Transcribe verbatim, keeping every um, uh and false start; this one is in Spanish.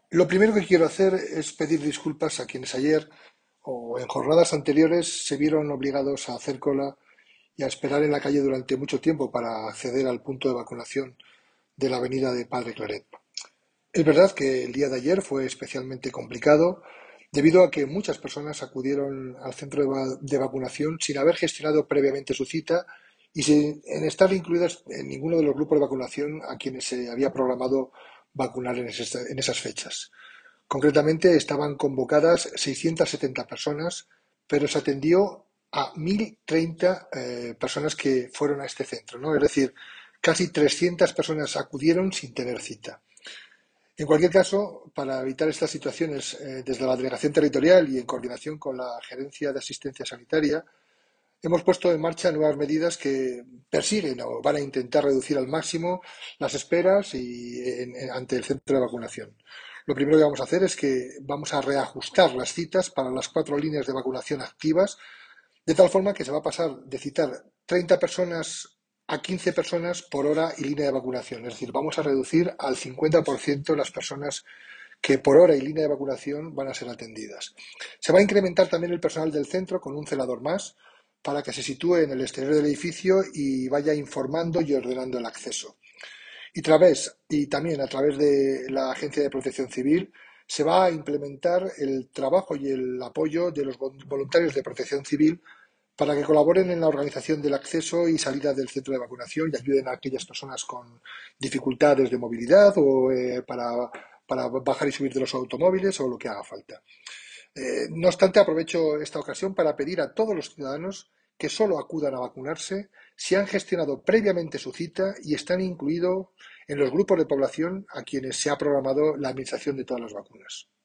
Lo primero que quiero hacer es pedir disculpas a quienes ayer o en jornadas anteriores se vieron obligados a hacer cola y a esperar en la calle durante mucho tiempo para acceder al punto de vacunación de la avenida de Padre Claret. Es verdad que el día de ayer fue especialmente complicado debido a que muchas personas acudieron al centro de, va- de vacunación sin haber gestionado previamente su cita y sin en estar incluidas en ninguno de los grupos de vacunación a quienes se había programado vacunar en, esas en esas fechas. Concretamente, estaban convocadas seiscientas setenta personas, pero se atendió a mil treinta eh, personas que fueron a este centro, ¿no? Es decir, casi trescientas personas acudieron sin tener cita. En cualquier caso, para evitar estas situaciones, eh, desde la Delegación Territorial y en coordinación con la Gerencia de Asistencia Sanitaria, hemos puesto en marcha nuevas medidas que persiguen o van a intentar reducir al máximo las esperas y, en- en- ante el centro de vacunación. Lo primero que vamos a hacer es que vamos a reajustar las citas para las cuatro líneas de vacunación activas, de tal forma que se va a pasar de citar treinta personas a quince personas por hora y línea de vacunación. Es decir, vamos a reducir al cincuenta por ciento las personas que por hora y línea de vacunación van a ser atendidas. Se va a incrementar también el personal del centro con un celador más para que se sitúe en el exterior del edificio y vaya informando y ordenando el acceso. Y, través, y también a través de la Agencia de Protección Civil se va a implementar el trabajo y el apoyo de los voluntarios de protección civil para que colaboren en la organización del acceso y salida del centro de vacunación y ayuden a aquellas personas con dificultades de movilidad o eh, para, para bajar y subir de los automóviles o lo que haga falta. Eh, no obstante, aprovecho esta ocasión para pedir a todos los ciudadanos que solo acudan a vacunarse si han gestionado previamente su cita y están incluidos en los grupos de población a quienes se ha programado la administración de todas las vacunas.